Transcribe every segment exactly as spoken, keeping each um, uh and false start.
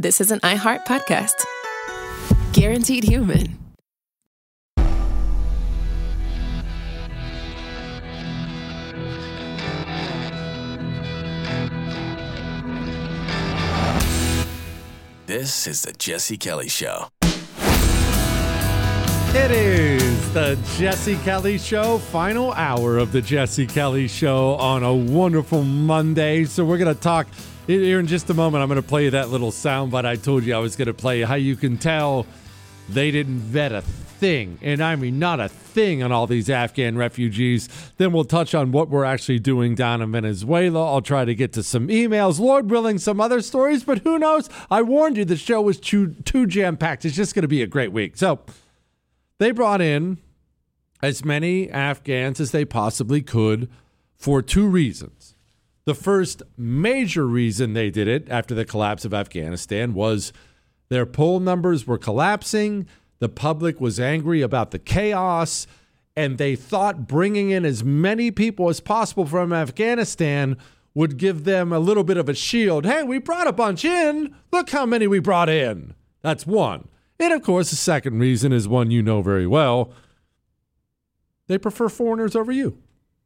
this is an iHeart podcast. Guaranteed Human. This is the Jesse Kelly Show. It is the Jesse Kelly Show, final hour of the Jesse Kelly Show on a wonderful Monday. So we're going to talk here in just a moment. I'm going to play you that little soundbite I told you I was going to play you, how you can tell they didn't vet a thing, and I mean not a thing, on all these Afghan refugees. Then we'll touch on what we're actually doing down in Venezuela. I'll try to get to some emails, Lord willing, some other stories, but who knows? I warned you the show was too, too jam-packed. It's just going to be a great week. So they brought in as many Afghans as they possibly could for two reasons. The first major reason they did it after the collapse of Afghanistan was their poll numbers were collapsing. The public was angry about the chaos, and they thought bringing in as many people as possible from Afghanistan would give them a little bit of a shield. Hey, we brought a bunch in. Look how many we brought in. That's one. And, of course, the second reason is one you know very well. They prefer foreigners over you.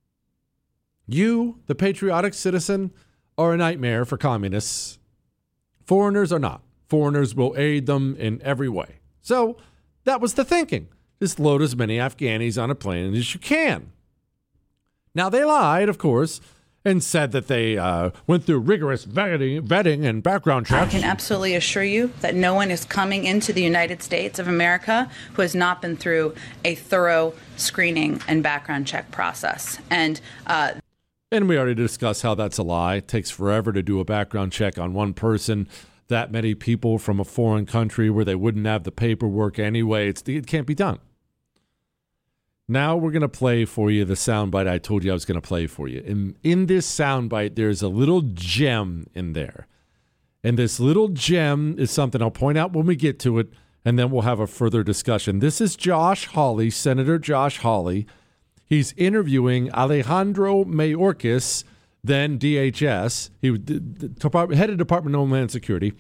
You, the patriotic citizen, are a nightmare for communists. Foreigners are not. Foreigners will aid them in every way. So that was the thinking. Just load as many Afghanis on a plane as you can. Now, they lied, of course, and said that they uh, went through rigorous vetting, vetting and background checks. I can absolutely assure you that no one is coming into the United States of America who has not been through a thorough screening and background check process. And uh, and we already discussed how that's a lie. It takes forever to do a background check on one person. That many people from a foreign country where they wouldn't have the paperwork anyway. It's, it can't be done. Now we're going to play for you the soundbite I told you I was going to play for you. In, in this soundbite, there's a little gem in there. And this little gem is something I'll point out when we get to it, and then we'll have a further discussion. This is Josh Hawley, Senator Josh Hawley. He's interviewing Alejandro Mayorkas, then D H S. He was the head of Department of Homeland Security.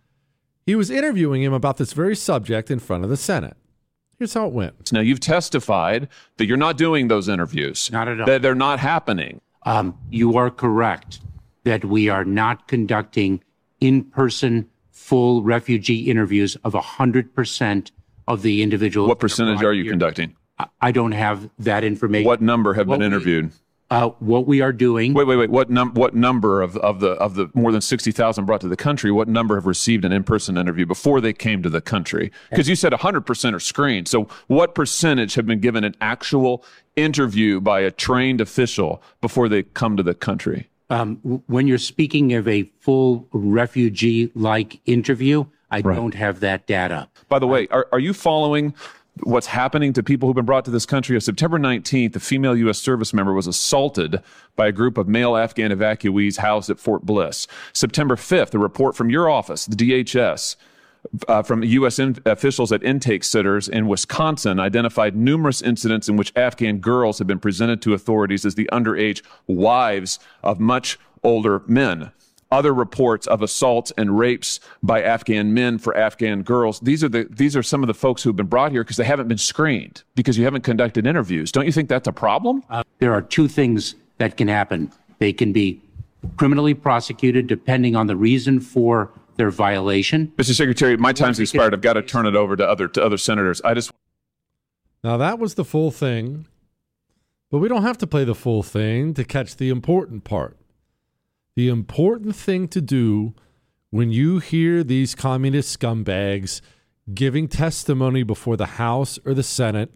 He was interviewing him about this very subject in front of the Senate. Here's how it went. Now, you've testified that you're not doing those interviews. Not at all. That they're not happening. Um, you are correct that we are not conducting in-person full refugee interviews of one hundred percent of the individuals. What percentage are you here. conducting? I don't have that information. What number have what been we, interviewed? Uh, what we are doing. Wait, wait, wait. What num? What number of, of the of the more than sixty thousand brought to the country? What number have received an in-person interview before they came to the country? Because you said one hundred percent are screened. So what percentage have been given an actual interview by a trained official before they come to the country? Um, w- when you're speaking of a full refugee-like interview, I Right. don't have that data. By the way, are are you following what's happening to people who've been brought to this country? On September nineteenth, a female U S service member was assaulted by a group of male Afghan evacuees housed at Fort Bliss. September fifth, a report from your office, the D H S, uh, from U S in- officials at intake centers in Wisconsin identified numerous incidents in which Afghan girls have been presented to authorities as the underage wives of much older men. Other reports of assaults and rapes by Afghan men for Afghan girls. These are the these are some of the folks who have been brought here because they haven't been screened, because you haven't conducted interviews. Don't you think that's a problem? Uh, there are two things that can happen. They can be criminally prosecuted depending on the reason for their violation. Mister Secretary, my time's expired. I've got to turn it over to other to other senators. I just Now, that was the full thing, but we don't have to play the full thing to catch the important part. The important thing to do when you hear these communist scumbags giving testimony before the House or the Senate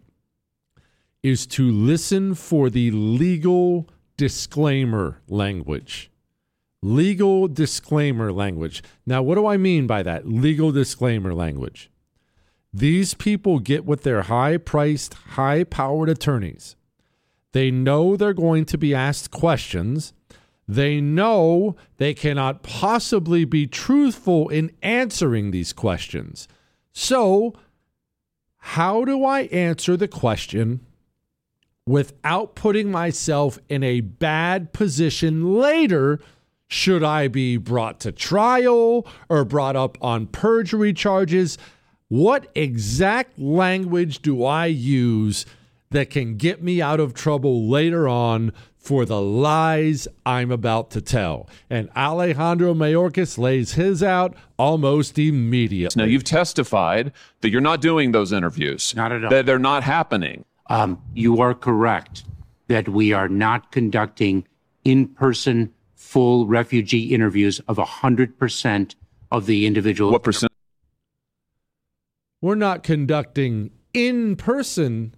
is to listen for the legal disclaimer language. Legal disclaimer language. Now, what do I mean by that? Legal disclaimer language. These people get with their high-priced, high-powered attorneys. They know they're going to be asked questions. They know they cannot possibly be truthful in answering these questions. So, how do I answer the question without putting myself in a bad position later Should I be brought to trial or brought up on perjury charges? What exact language do I use that can get me out of trouble later on for the lies I'm about to tell? And Alejandro Mayorkas lays his out almost immediately. Now, you've testified that you're not doing those interviews. Not at all. That they're not happening. Um, you are correct that we are not conducting in-person full refugee interviews of one hundred percent of the individuals. What percent? We're not conducting in-person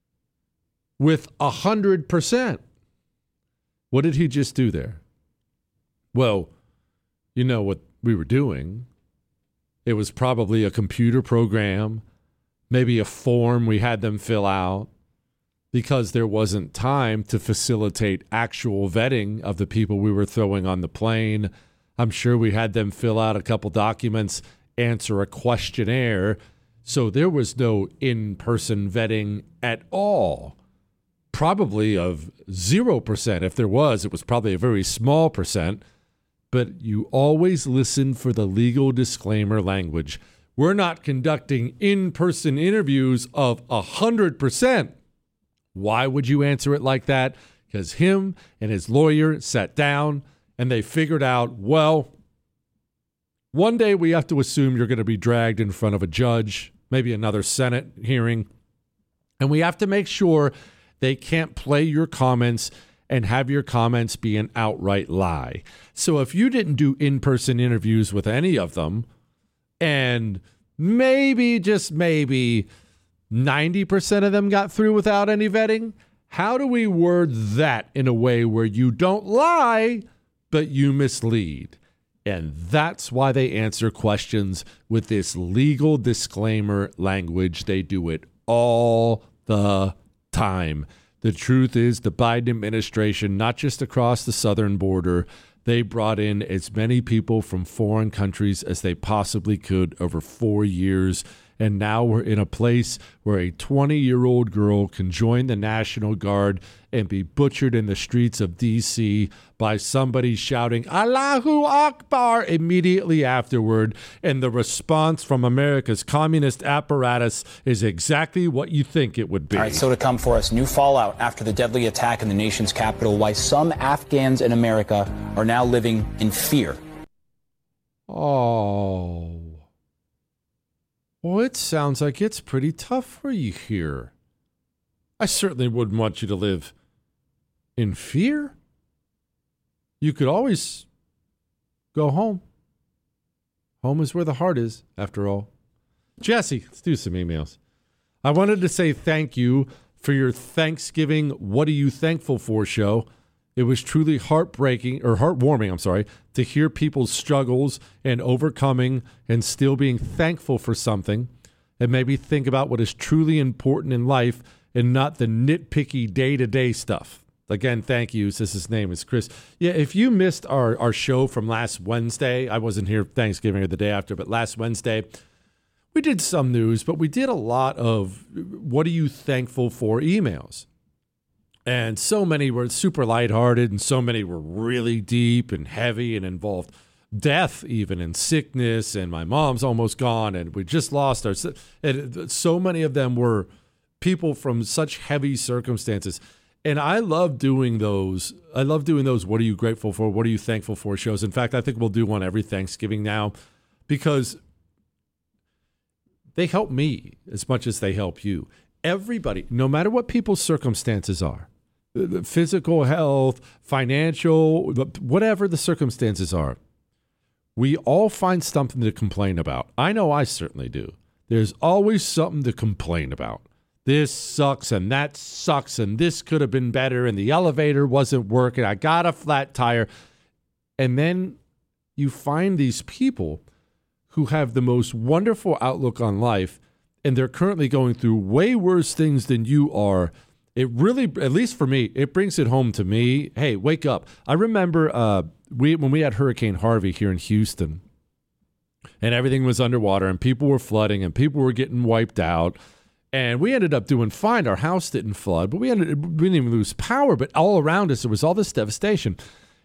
with one hundred percent. What did he just do there? Well, you know what we were doing. It was probably a computer program, maybe a form we had them fill out, because there wasn't time to facilitate actual vetting of the people we were throwing on the plane. I'm sure we had them fill out a couple documents, answer a questionnaire. So there was no in-person vetting at all. Probably of zero percent. If there was, it was probably a very small percent. But you always listen for the legal disclaimer language. We're not conducting in-person interviews of one hundred percent. Why would you answer it like that? Because him and his lawyer sat down and they figured out, well, one day we have to assume you're going to be dragged in front of a judge, maybe another Senate hearing, and we have to make sure they can't play your comments and have your comments be an outright lie. So if you didn't do in-person interviews with any of them, and maybe, just maybe, ninety percent of them got through without any vetting, how do we word that in a way where you don't lie, but you mislead? And that's why they answer questions with this legal disclaimer language. They do it all the time. The truth is, the Biden administration, not just across the southern border, they brought in as many people from foreign countries as they possibly could over four years. And now we're in a place where a twenty-year-old girl can join the National Guard and be butchered in the streets of D C by somebody shouting, Allahu Akbar, immediately afterward. And the response from America's communist apparatus is exactly what you think it would be. All right, so to come for us, new fallout after the deadly attack in the nation's capital, why some Afghans in America are now living in fear. Oh. Well, it sounds like it's pretty tough for you here. I certainly wouldn't want you to live in fear. You could always go home. Home is where the heart is, after all. Jesse, let's do some emails. I wanted to say thank you for your Thanksgiving What Are You Thankful For show. It was truly heartbreaking, or heartwarming, I'm sorry, to hear people's struggles and overcoming and still being thankful for something, and maybe think about what is truly important in life and not the nitpicky day-to-day stuff. Again, thank you. Since his name is Chris. Yeah, if you missed our, our show from last Wednesday, I wasn't here Thanksgiving or the day after, but last Wednesday, we did some news, but we did a lot of what are you thankful for emails. And so many were super lighthearted, and so many were really deep and heavy and involved death, even, and sickness, and my mom's almost gone, and we just lost our... And so many of them were people from such heavy circumstances. And I love doing those. I love doing those what are you grateful for, what are you thankful for shows. In fact, I think we'll do one every Thanksgiving now, because they help me as much as they help you. Everybody, no matter what people's circumstances are, physical health, financial, whatever the circumstances are, we all find something to complain about. I know I certainly do. There's always something to complain about. This sucks and that sucks and this could have been better and the elevator wasn't working. I got a flat tire. And then you find these people who have the most wonderful outlook on life, and they're currently going through way worse things than you are. It really, at least for me, it brings it home to me. Hey, wake up. I remember uh, we when we had Hurricane Harvey here in Houston, and everything was underwater, and people were flooding, and people were getting wiped out. And we ended up doing fine. Our house didn't flood, but we ended we didn't even lose power. But all around us, there was all this devastation.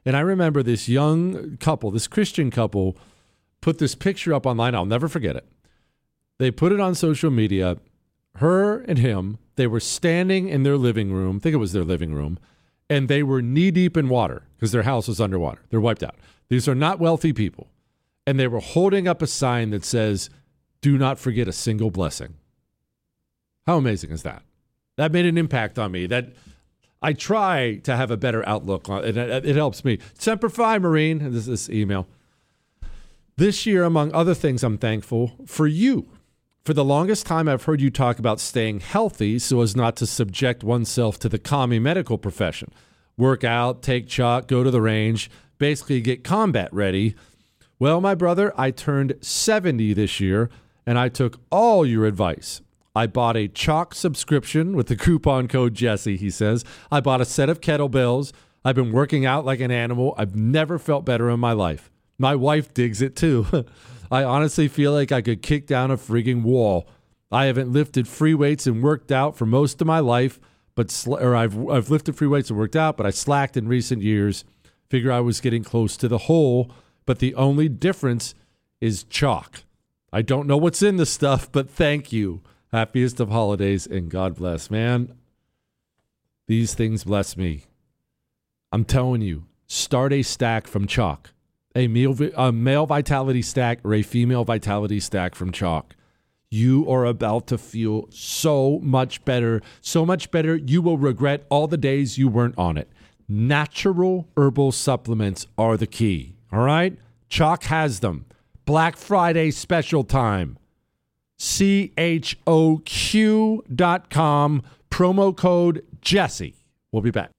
And I remember this young couple, this Christian couple, put this picture up online. I'll never forget it. They put it on social media. Her and him, they were standing in their living room. I think it was their living room. And they were knee deep in water because their house was underwater. They're wiped out. These are not wealthy people. And they were holding up a sign that says, "Do not forget a single blessing." How amazing is that? That made an impact on me. That I try to have a better outlook on it. It, it helps me. Semper Fi, Marine. And this is this email. This year, among other things, I'm thankful for you. For the longest time, I've heard you talk about staying healthy so as not to subject oneself to the commie medical profession. Work out, take chalk, go to the range, basically get combat ready. Well, my brother, I turned seventy this year, and I took all your advice. I bought a chalk subscription with the coupon code Jesse, he says. I bought a set of kettlebells. I've been working out like an animal. I've never felt better in my life. My wife digs it too. I honestly feel like I could kick down a frigging wall. I haven't lifted free weights and worked out for most of my life, but sl- or I've I've lifted free weights and worked out, but I slacked in recent years. Figure I was getting close to the hole, but the only difference is chalk. I don't know what's in the stuff, but thank you. Happiest of holidays, and God bless. Man, these things bless me. I'm telling you, start a stack from chalk. A male, a male vitality stack or a female vitality stack from chalk. You are about to feel so much better, so much better you will regret all the days you weren't on it. Natural herbal supplements are the key, all right? Chalk has them. Black Friday special time. C H O Q dot com, promo code Jesse. We'll be back.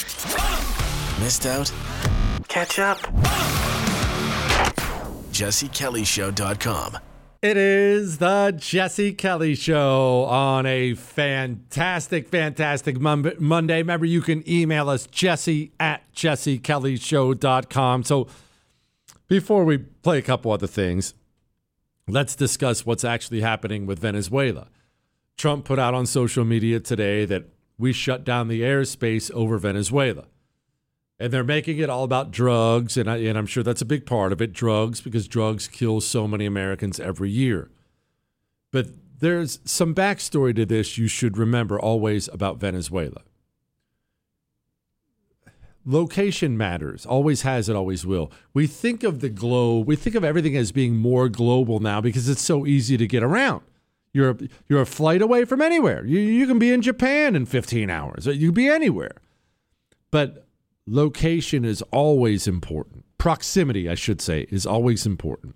Missed out? Catch up. Jesse Kelly Show dot com. It is the Jesse Kelly Show on a fantastic, fantastic Mon- Monday. Remember, you can email us, Jesse at Jesse Kelly Show dot com. So before we play a couple other things, let's discuss what's actually happening with Venezuela. Trump put out on social media today that we shut down the airspace over Venezuela. And they're making it all about drugs, and, I, and I'm sure that's a big part of it, drugs, because drugs kill so many Americans every year. But there's some backstory to this you should remember always about Venezuela. Location matters, always has, it always will. We think of the globe, we think of everything as being more global now because it's so easy to get around. You're, you're a flight away from anywhere. You, you can be in Japan in fifteen hours. You can be anywhere. But location is always important. Proximity, I should say, is always important.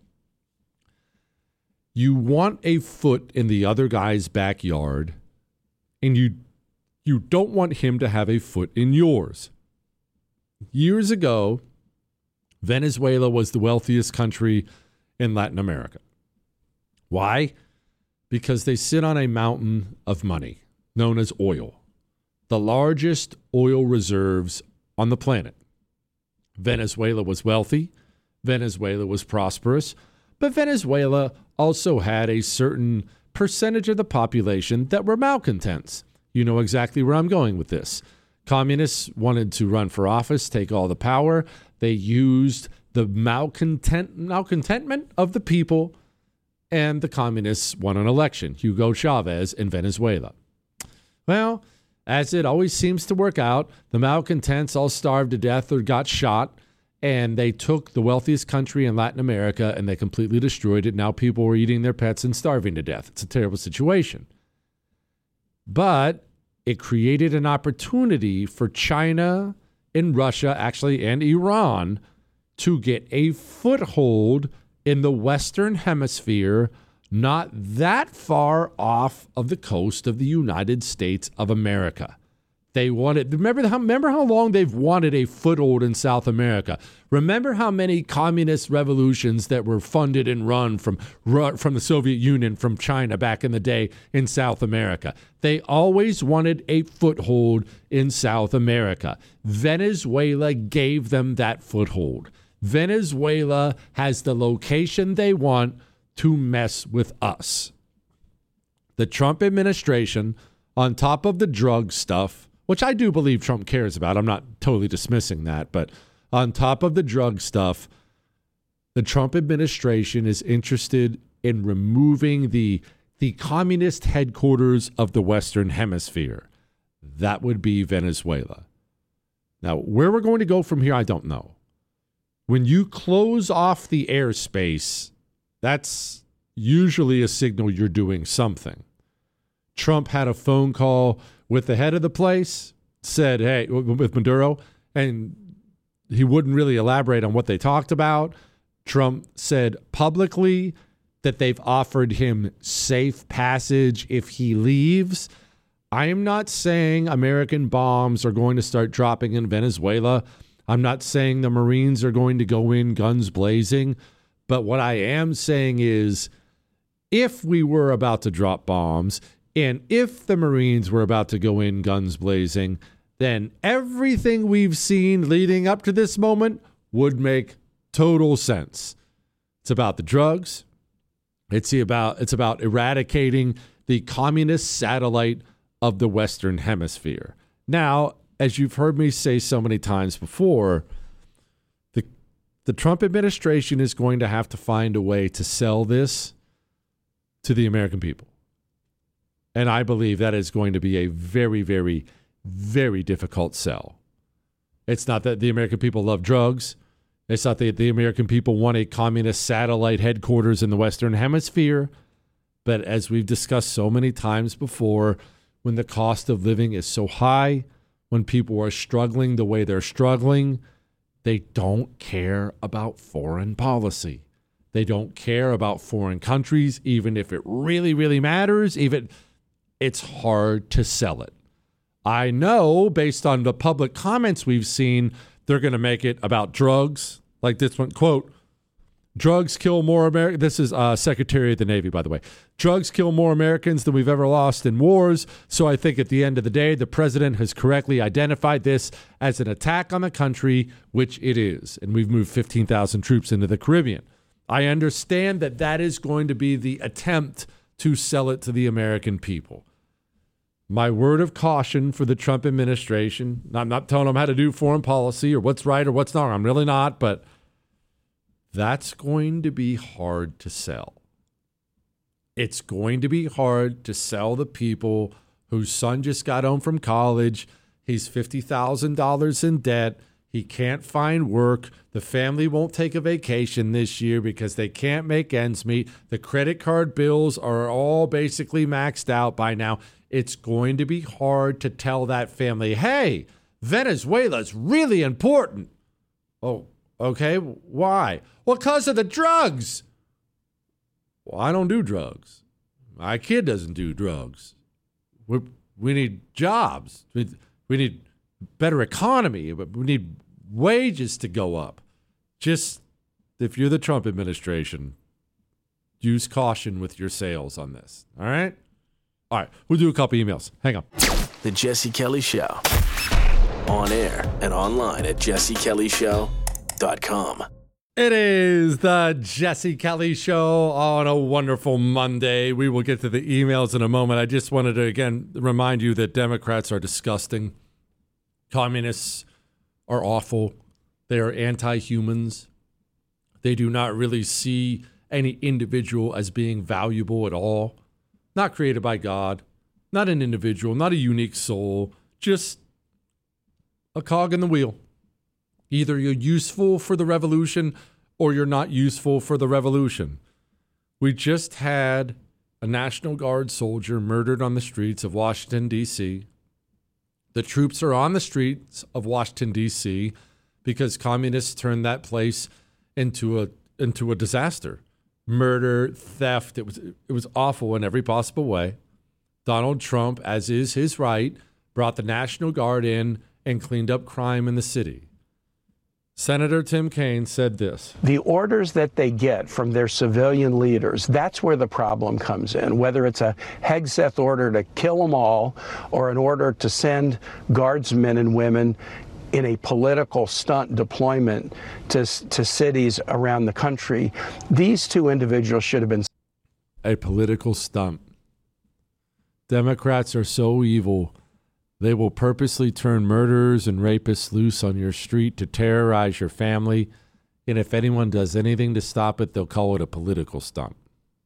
You want a foot in the other guy's backyard, and you you don't want him to have a foot in yours. Years ago, Venezuela was the wealthiest country in Latin America. Why? Because they sit on a mountain of money known as oil, the largest oil reserves on the planet. Venezuela was wealthy. Venezuela was prosperous. But Venezuela also had a certain percentage of the population that were malcontents. You know exactly where I'm going with this. Communists wanted to run for office, take all the power. They used the malcontent, malcontentment of the people, and the communists won an election. Hugo Chavez in Venezuela. Well, as it always seems to work out, the malcontents all starved to death or got shot, and they took the wealthiest country in Latin America and they completely destroyed it. Now people were eating their pets and starving to death. It's a terrible situation. But it created an opportunity for China and Russia, actually, and Iran to get a foothold in the Western Hemisphere, not that far off of the coast of the United States of America. They wanted, remember how, remember how long they've wanted a foothold in South America. Remember how many communist revolutions that were funded and run from, from the Soviet Union, from China back in the day in South America. They always wanted a foothold in South America. Venezuela gave them that foothold. Venezuela has the location they want to mess with us. The Trump administration, on top of the drug stuff, which I do believe Trump cares about. I'm not totally dismissing that, but On top of the drug stuff, the Trump administration is interested in removing the the communist headquarters of the Western Hemisphere. That would be Venezuela. Now, where we're going to go from here, I don't know. When you close off the airspace, that's usually a signal you're doing something. Trump had a phone call with the head of the place, said, hey, with Maduro, and he wouldn't really elaborate on what they talked about. Trump said publicly that they've offered him safe passage if he leaves. I am not saying American bombs are going to start dropping in Venezuela. I'm not saying the Marines are going to go in guns blazing. But what I am saying is, if we were about to drop bombs and if the Marines were about to go in guns blazing, then everything we've seen leading up to this moment would make total sense. It's about the drugs. It's about it's about eradicating the communist satellite of the Western Hemisphere. Now, as you've heard me say so many times before, the the Trump administration is going to have to find a way to sell this to the American people. And I believe that is going to be a very, very, very difficult sell. It's not that the American people love drugs. It's not that the American people want a communist satellite headquarters in the Western Hemisphere. But as we've discussed so many times before, when the cost of living is so high, when people are struggling the way they're struggling, they don't care about foreign policy. They don't care about foreign countries, even if it really, really matters. Even it's hard to sell it. I know, based on the public comments we've seen, they're going to make it about drugs. Like this one, quote, drugs kill more Americans. This is uh, Secretary of the Navy, by the way. Drugs kill more Americans than we've ever lost in wars. So I think at the end of the day, the president has correctly identified this as an attack on the country, which it is. And we've moved fifteen thousand troops into the Caribbean. I understand that that is going to be the attempt to sell it to the American people. My word of caution for the Trump administration, I'm not telling them how to do foreign policy or what's right or what's not. I'm really not, but that's going to be hard to sell. It's going to be hard to sell the people whose son just got home from college. He's fifty thousand dollars in debt. He can't find work. The family won't take a vacation this year because they can't make ends meet. The credit card bills are all basically maxed out by now. It's going to be hard to tell that family, hey, Venezuela's really important. Oh, okay. Why? Well, because of the drugs. Well, I don't do drugs. My kid doesn't do drugs. We we need jobs. We, we need better economy. We need wages to go up. Just, if you're the Trump administration, use caution with your sales on this. All right? All right, we'll do a couple emails. Hang on. The Jesse Kelly Show. On air and online at jesse kelly show dot com. It is the Jesse Kelly Show on a wonderful Monday. We will get to the emails in a moment. I just wanted to, again, remind you that Democrats are disgusting. Communists are awful. They are anti-humans. They do not really see any individual as being valuable at all. Not created by God, not an individual, not a unique soul, just a cog in the wheel. Either you're useful for the revolution or you're not useful for the revolution. We just had a National Guard soldier murdered on the streets of Washington, D C. The troops are on the streets of Washington, D C because communists turned that place into a into a disaster. Murder, theft, it was it was awful in every possible way. Donald Trump, as is his right, brought the National Guard in and cleaned up crime in the city. Senator Tim Kaine said this. The orders that they get from their civilian leaders, that's where the problem comes in. Whether it's a Hegseth order to kill them all or an order to send guardsmen and women in a political stunt deployment to, to cities around the country, these two individuals should have been... A political stunt. Democrats are so evil They will purposely turn murderers and rapists loose on your street to terrorize your family. And if anyone does anything to stop it, they'll call it a political stunt.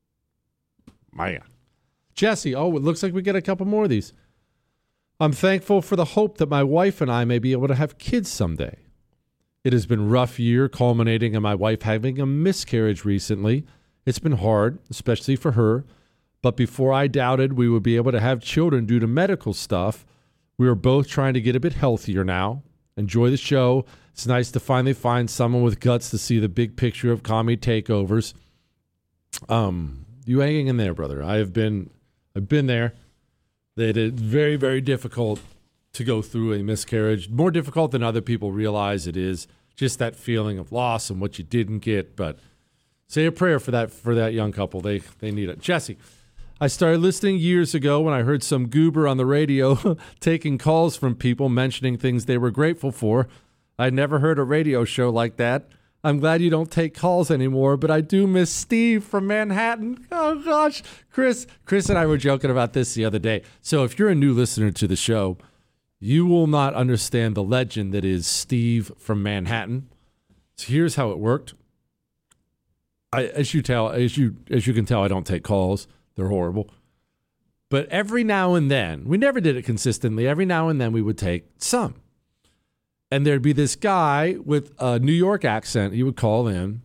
Man. Jesse, oh, it looks like we get a couple more of these. I'm thankful for the hope that my wife and I may be able to have kids someday. It has been a rough year, culminating in my wife having a miscarriage recently. It's been hard, especially for her. But before I doubted we would be able to have children due to medical stuff, we are both trying to get a bit healthier now. Enjoy the show. It's nice to finally find someone with guts to see the big picture of commie takeovers. Um, you hanging in there, brother. I have been, I've been there. It is very, very difficult to go through a miscarriage. More difficult than other people realize it is. Just that feeling of loss and what you didn't get. But say a prayer for that for that young couple. They they need it. Jesse, I started listening years ago when I heard some goober on the radio taking calls from people mentioning things they were grateful for. I'd never heard a radio show like that. I'm glad you don't take calls anymore, but I do miss Steve from Manhattan. Oh, gosh. Chris, Chris and I were joking about this the other day. So if you're a new listener to the show, you will not understand the legend that is Steve from Manhattan. So here's how it worked. I, as you tell, as you as you can tell, I don't take calls. They're horrible. But every now and then, we never did it consistently. Every now and then we would take some. And there'd be this guy with a New York accent. He would call in,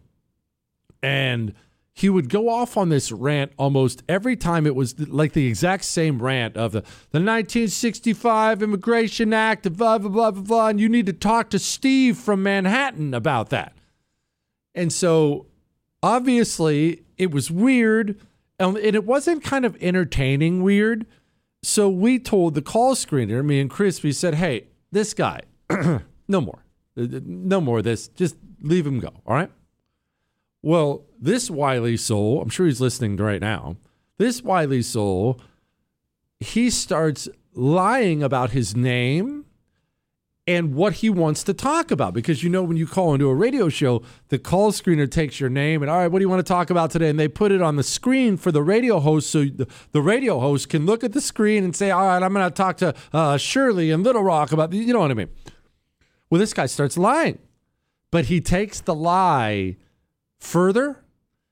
and he would go off on this rant almost every time. It was like the exact same rant of the, the nineteen sixty-five Immigration Act, blah, blah, blah, blah, blah, and you need to talk to Steve from Manhattan about that. And so, obviously, it was weird, and it wasn't kind of entertaining weird. So we told the call screener, me and Chris, we said, hey, this guy, no more. No more of this. Just leave him go, all right? Well, this wily soul, I'm sure he's listening right now, this wily soul, he starts lying about his name and what he wants to talk about. Because, you know, when you call into a radio show, the call screener takes your name and, all right, what do you want to talk about today? And they put it on the screen for the radio host, so the, the radio host can look at the screen and say, all right, I'm going to talk to uh, Shirley in Little Rock about, you know what I mean? Well, this guy starts lying, but he takes the lie further.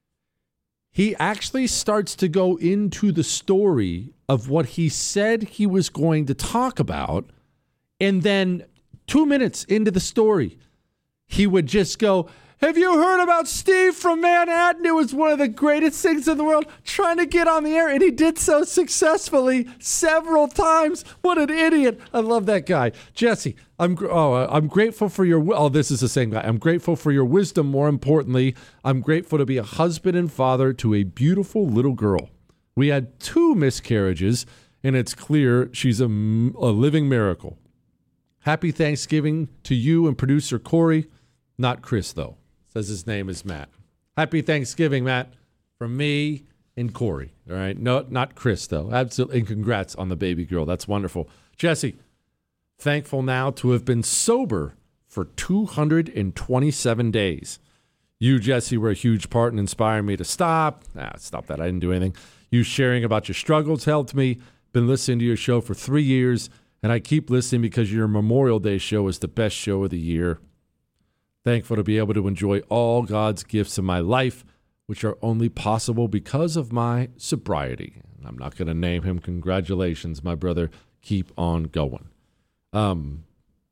He actually starts to go into the story of what he said he was going to talk about. And then two minutes into the story, he would just go, have you heard about Steve from Manhattan? It was one of the greatest things in the world, trying to get on the air. And he did so successfully several times. What an idiot. I love that guy. Jesse, I'm oh, I'm grateful for your, oh, this is the same guy. I'm grateful for your wisdom. More importantly, I'm grateful to be a husband and father to a beautiful little girl. We had two miscarriages, and it's clear she's a, a living miracle. Happy Thanksgiving to you and producer Corey. Not Chris, though. Says his name is Matt. Happy Thanksgiving, Matt, from me and Corey. All right? No, not Chris, though. Absolutely. And congrats on the baby girl. That's wonderful. Jesse, thankful now to have been sober for two hundred twenty-seven days. You, Jesse, were a huge part in inspiring me to stop. Ah, stop that. I didn't do anything. You sharing about your struggles helped me. Been listening to your show for three years, and I keep listening because your Memorial Day show is the best show of the year. Thankful to be able to enjoy all God's gifts in my life, which are only possible because of my sobriety. I'm not going to name him. Congratulations, my brother. Keep on going. Um,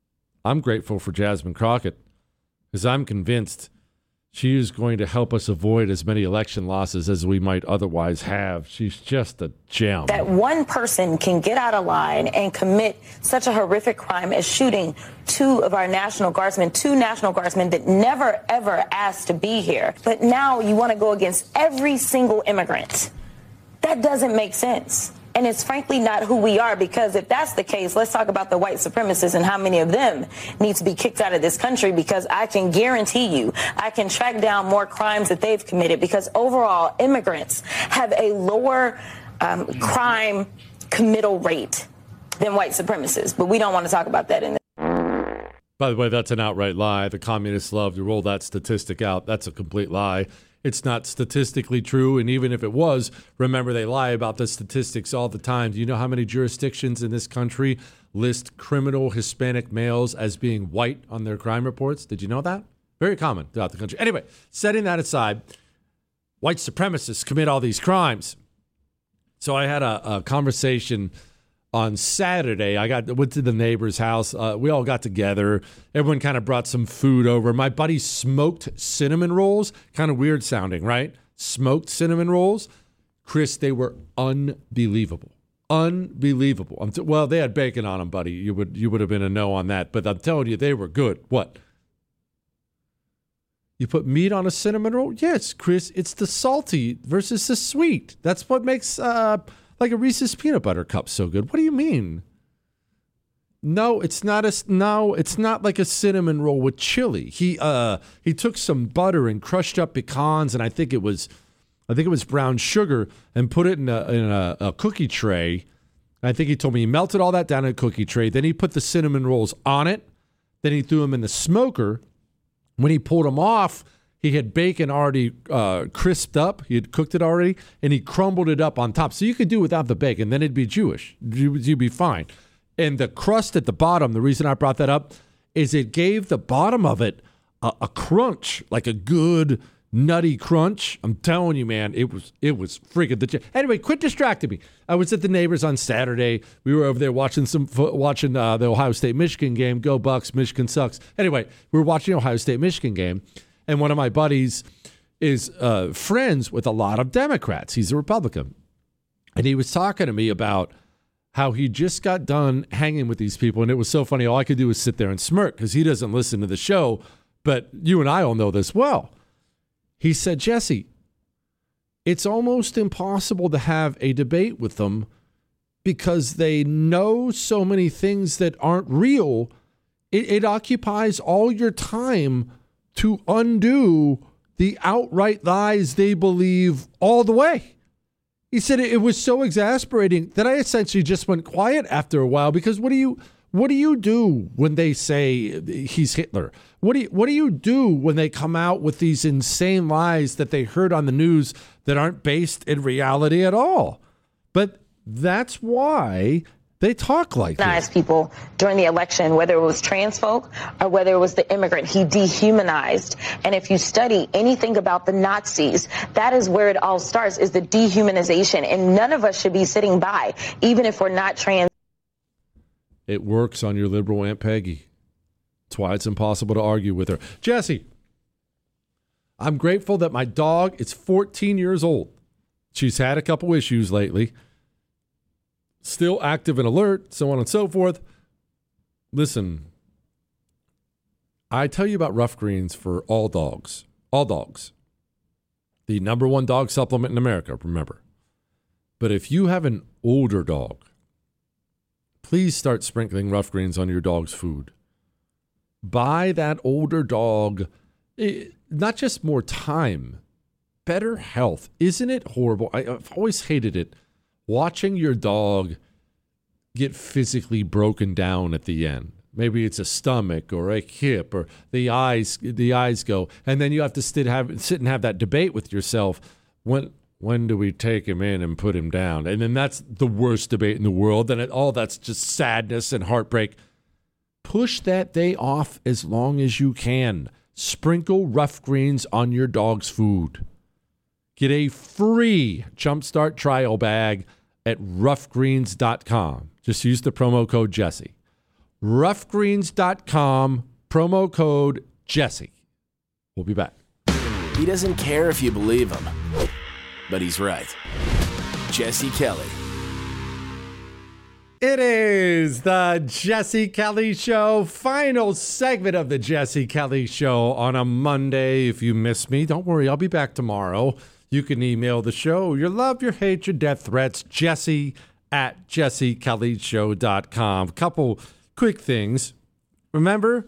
I'm grateful for Jasmine Crockett because I'm convinced she is going to help us avoid as many election losses as we might otherwise have. She's just a gem. That one person can get out of line and commit such a horrific crime as shooting two of our National Guardsmen, two National Guardsmen that never, ever asked to be here. But now you want to go against every single immigrant. That doesn't make sense. And it's frankly not who we are, because if that's the case, let's talk about the white supremacists and how many of them need to be kicked out of this country, because I can guarantee you I can track down more crimes that they've committed, because overall immigrants have a lower um, crime committal rate than white supremacists. But we don't want to talk about that in this. By the way, that's an outright lie. The communists love to roll that statistic out. That's a complete lie. It's not statistically true. And even if it was, remember, they lie about the statistics all the time. Do you know how many jurisdictions in this country list criminal Hispanic males as being white on their crime reports? Did you know that? Very common throughout the country. Anyway, setting that aside, white supremacists commit all these crimes. So I had a, a conversation on Saturday. I got went to the neighbor's house. Uh, we all got together. Everyone kind of brought some food over. My buddy smoked cinnamon rolls. Kind of weird sounding, right? Smoked cinnamon rolls. Chris, they were unbelievable. Unbelievable. I'm t- well, they had bacon on them, buddy. You would you would have been a no on that. But I'm telling you, they were good. What? You put meat on a cinnamon roll? Yes, Chris. It's the salty versus the sweet. That's what makes uh, like a Reese's peanut butter cup so good. What do you mean? No, it's not a no. It's not like a cinnamon roll with chili. He uh he took some butter and crushed up pecans, and I think it was, I think it was brown sugar, and put it in a in a, a cookie tray. I think he told me he melted all that down in a cookie tray. Then he put the cinnamon rolls on it. Then he threw them in the smoker. When he pulled them off, he had bacon already uh, crisped up. He had cooked it already, and he crumbled it up on top. So you could do without the bacon. Then it'd be Jewish. You'd be fine. And the crust at the bottom, the reason I brought that up is it gave the bottom of it a, a crunch, like a good nutty crunch. I'm telling you, man, it was it was freaking the. Anyway, quit distracting me. I was at the neighbors on Saturday. We were over there watching some watching uh, the Ohio State Michigan game. Go Bucks! Michigan sucks. Anyway, we were watching the Ohio State Michigan game, and one of my buddies is uh, friends with a lot of Democrats. He's a Republican, and he was talking to me about how he just got done hanging with these people, and it was so funny. All I could do was sit there and smirk because he doesn't listen to the show. But you and I all know this well. He said, Jesse, it's almost impossible to have a debate with them because they know so many things that aren't real. It, it occupies all your time to undo the outright lies they believe all the way. He said it, it was so exasperating that I essentially just went quiet after a while because what do you what do you do when they say he's Hitler? What do you, what do you do when they come out with these insane lies that they heard on the news that aren't based in reality at all? But that's why they talk like this. People during the election, whether it was trans folk or whether it was the immigrant, he dehumanized. And if you study anything about the Nazis, that is where it all starts, is the dehumanization. And none of us should be sitting by, even if we're not trans. It works on your liberal Aunt Peggy. That's why it's impossible to argue with her. Jesse, I'm grateful that my dog is fourteen years old. She's had a couple issues lately. Still active and alert, so on and so forth. Listen, I tell you about Rough Greens for all dogs. All dogs. The number one dog supplement in America, remember. But if you have an older dog, please start sprinkling Rough Greens on your dog's food. Buy that older dog, not just more time, better health. Isn't it horrible? I, I've always hated it. Watching your dog get physically broken down at the end. Maybe it's a stomach or a hip or the eyes. The eyes go, and then you have to sit have sit and have that debate with yourself. When when do we take him in and put him down? And then that's the worst debate in the world. And it, all that's just sadness and heartbreak. Push that day off as long as you can. Sprinkle Rough Greens on your dog's food. Get a free Jumpstart trial bag at rough greens dot com. Just use the promo code Jesse. rough greens dot com, promo code Jesse. We'll be back. He doesn't care if you believe him, but he's right. Jesse Kelly. It is the Jesse Kelly Show, final segment of the Jesse Kelly Show on a Monday. If you miss me, don't worry, I'll be back tomorrow. You can email the show, your love, your hate, your death threats, Jesse at jesse kelly show dot com. Couple quick things. Remember,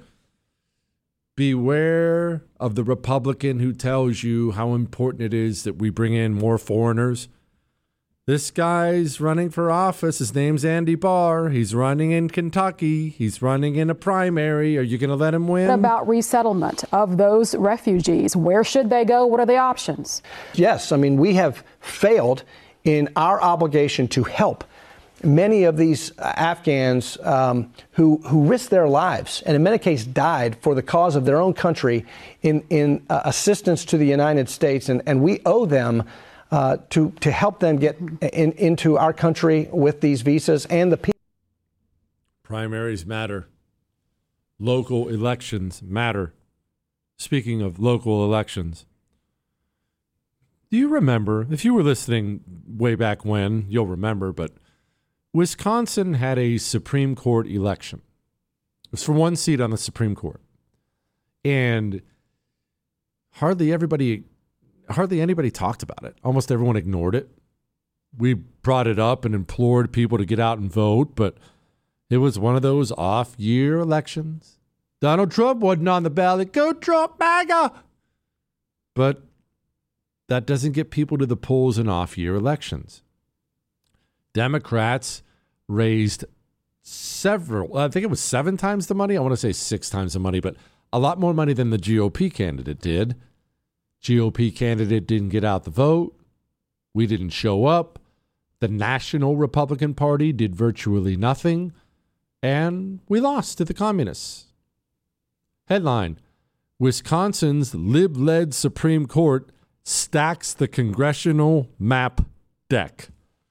beware of the Republican who tells you how important it is that we bring in more foreigners. This guy's running for office. His name's Andy Barr. He's running in Kentucky. He's running in a primary. Are you going to let him win? What about resettlement of those refugees? Where should they go? What are the options? Yes, I mean, we have failed in our obligation to help many of these Afghans um, who who risked their lives and in many cases died for the cause of their own country in, in uh, assistance to the United States. And, and we owe them uh, to, to help them get in, into our country with these visas and the people. Primaries matter. Local elections matter. Speaking of local elections, do you remember, if you were listening way back when, you'll remember, but Wisconsin had a Supreme Court election. It was for one seat on the Supreme Court. And hardly everybody, hardly anybody talked about it. Almost everyone ignored it. We brought it up and implored people to get out and vote, but it was one of those off-year elections. Donald Trump wasn't on the ballot. Go Trump, MAGA! But that doesn't get people to the polls in off-year elections. Democrats raised several, I think it was seven times the money. I want to say six times the money, but a lot more money than the G O P candidate did. G O P candidate didn't get out the vote. We didn't show up. The National Republican Party did virtually nothing. And we lost to the communists. Headline, Wisconsin's lib-led Supreme Court stacks the congressional map deck.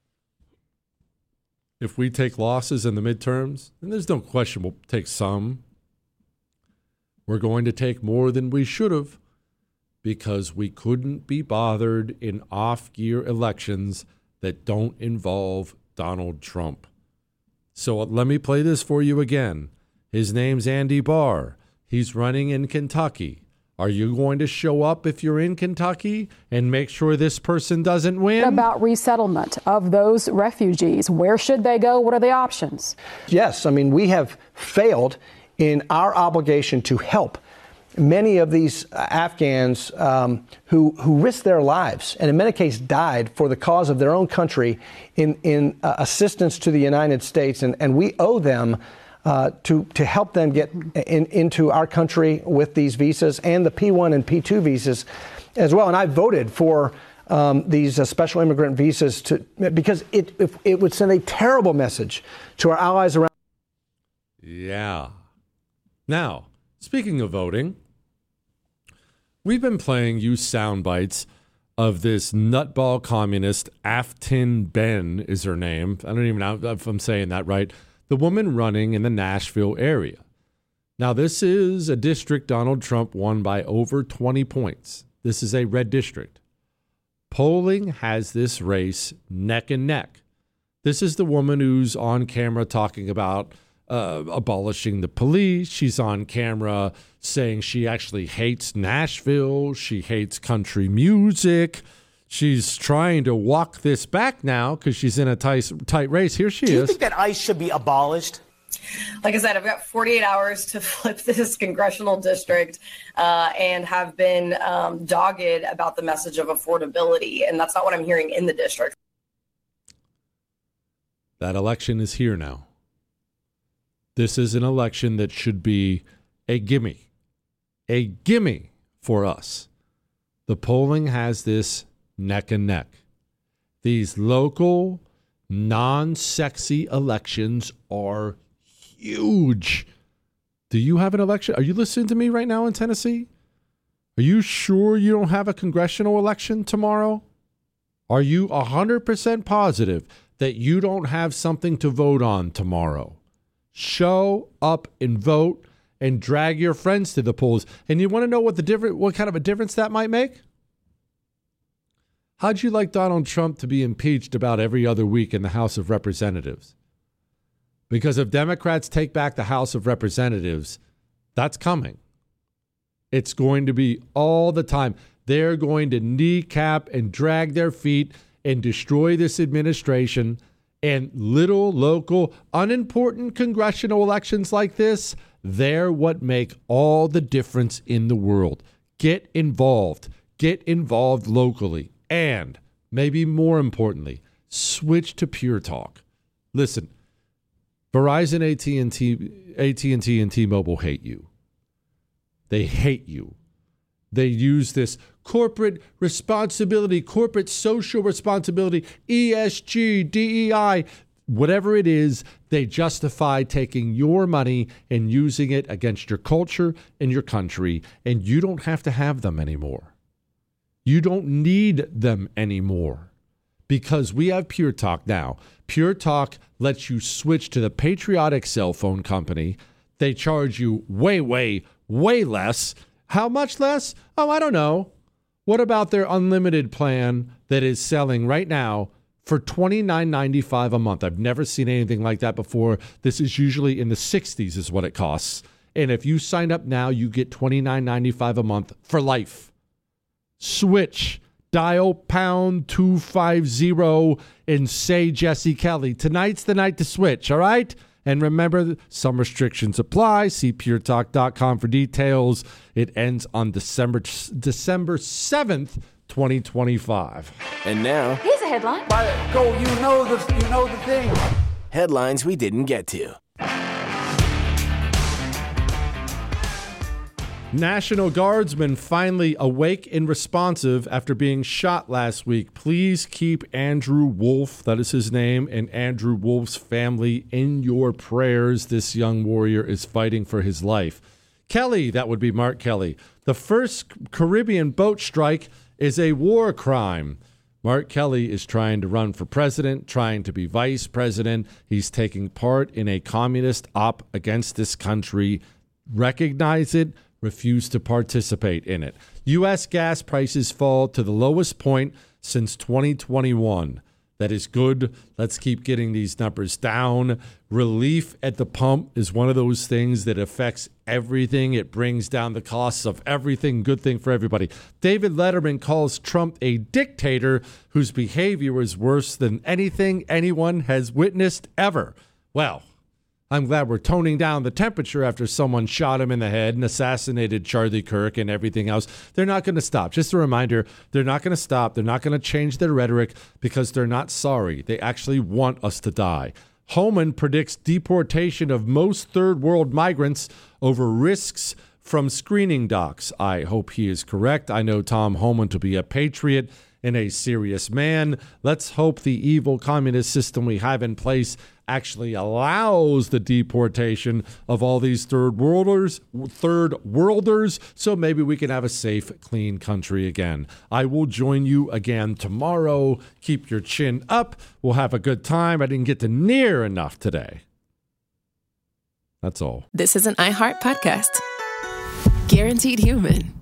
If we take losses in the midterms, and there's no question we'll take some, we're going to take more than we should have because we couldn't be bothered in off-year elections that don't involve Donald Trump. So let me play this for you again. His name's Andy Barr. He's running in Kentucky. Are you going to show up if you're in Kentucky and make sure this person doesn't win? What about resettlement of those refugees? Where should they go? What are the options? Yes, I mean, we have failed in our obligation to help many of these Afghans um, who who risked their lives and in many cases died for the cause of their own country in, in uh, assistance to the United States. And, and we owe them Uh, to to help them get in, into our country with these visas and the P one and P two visas as well. And I voted for um, these uh, special immigrant visas to because it if, it would send a terrible message to our allies around. Yeah. Now, speaking of voting, we've been playing you sound bites of this nutball communist, Aftin Ben is her name. I don't even know if I'm saying that right. The woman running in the Nashville area. Now, this is a district Donald Trump won by over twenty points. This is a red district. Polling has this race neck and neck. This is the woman who's on camera talking about uh, abolishing the police. She's on camera saying she actually hates Nashville. She hates country music. She's trying to walk this back now because she's in a tight, tight race. Here she is. Do you think that ICE should be abolished? Like I said, I've got forty-eight hours to flip this congressional district uh, and have been um, dogged about the message of affordability. And that's not what I'm hearing in the district. That election is here now. This is an election that should be a gimme, a gimme for us. The polling has this neck and neck. These local, non-sexy elections are huge. Do you have an election? Are you listening to me right now in Tennessee? Are you sure you don't have a congressional election tomorrow? Are you one hundred percent positive that you don't have something to vote on tomorrow? Show up and vote and drag your friends to the polls. And you want to know what the different, what kind of a difference that might make? How'd you like Donald Trump to be impeached about every other week in the House of Representatives? Because if Democrats take back the House of Representatives, that's coming. It's going to be all the time. They're going to kneecap and drag their feet and destroy this administration. And little, local, unimportant congressional elections like this, they're what make all the difference in the world. Get involved. Get involved locally. And maybe more importantly, switch to Pure Talk. Listen, Verizon, A T and T, A T and T, and T-Mobile hate you. They hate you. They use this corporate responsibility, corporate social responsibility, E S G, D E I, whatever it is, they justify taking your money and using it against your culture and your country, and you don't have to have them anymore. You don't need them anymore because we have Pure Talk now. Pure Talk lets you switch to the patriotic cell phone company. They charge you way, way, way less. How much less? Oh, I don't know. What about their unlimited plan that is selling right now for twenty-nine ninety-five a month? I've never seen anything like that before. This is usually in the sixties is what it costs. And if you sign up now, you get twenty-nine ninety-five a month for life. Switch. Dial pound two fifty and say Jesse Kelly. Tonight's the night to switch, all right? And remember, some restrictions apply. See pure talk dot com for details. It ends on December December seventh, twenty twenty-five. And now, here's a headline. Go, you know the you know the thing. Headlines we didn't get to. National Guardsmen finally awake and responsive after being shot last week. Please keep Andrew Wolf, that is his name, and Andrew Wolf's family in your prayers. This young warrior is fighting for his life. Kelly, that would be Mark Kelly. The first Caribbean boat strike is a war crime. Mark Kelly is trying to run for president, trying to be vice president. He's taking part in a communist op against this country. Recognize it. Refuse to participate in it. U S gas prices fall to the lowest point since twenty twenty-one. That is good. Let's keep getting these numbers down. Relief at the pump is one of those things that affects everything. It brings down the costs of everything. Good thing for everybody. David Letterman calls Trump a dictator whose behavior is worse than anything anyone has witnessed ever. Well, I'm glad we're toning down the temperature after someone shot him in the head and assassinated Charlie Kirk and everything else. They're not going to stop. Just a reminder, they're not going to stop. They're not going to change their rhetoric because they're not sorry. They actually want us to die. Homan predicts deportation of most third world migrants over risks from screening docs. I hope he is correct. I know Tom Homan to be a patriot and a serious man. Let's hope the evil communist system we have in place actually allows the deportation of all these third worlders, third worlders, so maybe we can have a safe, clean country again. I will join you again tomorrow. Keep your chin up. We'll have a good time. I didn't get to near enough today. That's all. This is an iHeart podcast. Guaranteed Human.